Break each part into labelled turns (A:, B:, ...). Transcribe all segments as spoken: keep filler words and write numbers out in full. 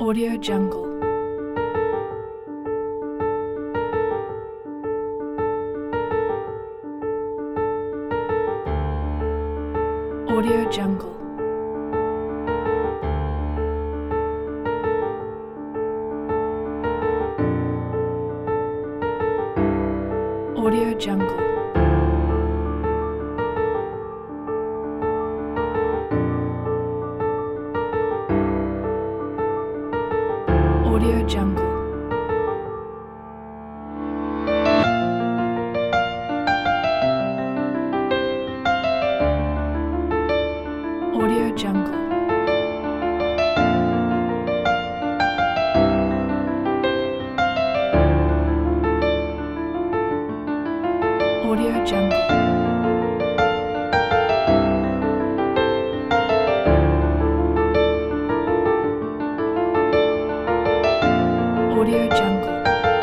A: Audio Jungle. Audio Jungle. Audio Jungle. Audio Jungle. Audio Jungle. Audio Jungle. Audio Jungle.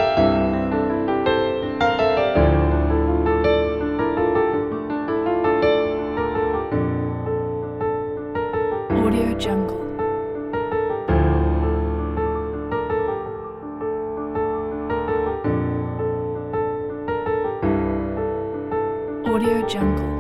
A: Audio Jungle. Audio Jungle.